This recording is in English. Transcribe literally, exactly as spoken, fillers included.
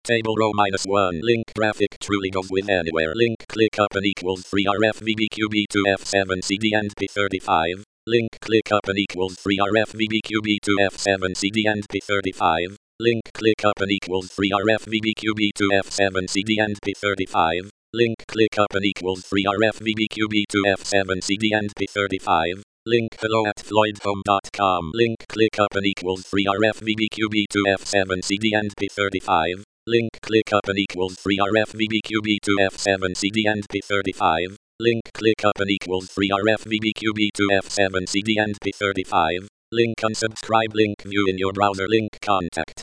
Table row minus one. Link graphic truly goes with anywhere. Link click up and equals three R F V B Q B to F seven C D and P thirty-five. Link click up and equals three R F V B Q B to F seven C D and P thirty-five. Link click up and equals three R F V B Q B to F seven C D and P thirty-five. Link click up and equals three R F V B Q B to F seven C D and P thirty-five. Link hello at floyd home dot com. Link click up and equals three R F V B Q B to F seven C D and P thirty-five. Link click up and equals three R F V B Q B to F seven C D and P thirty-five. Link click up and equals three R F V B Q B to F seven C D and P thirty-five. Link unsubscribe. Link view in your browser. Link contact.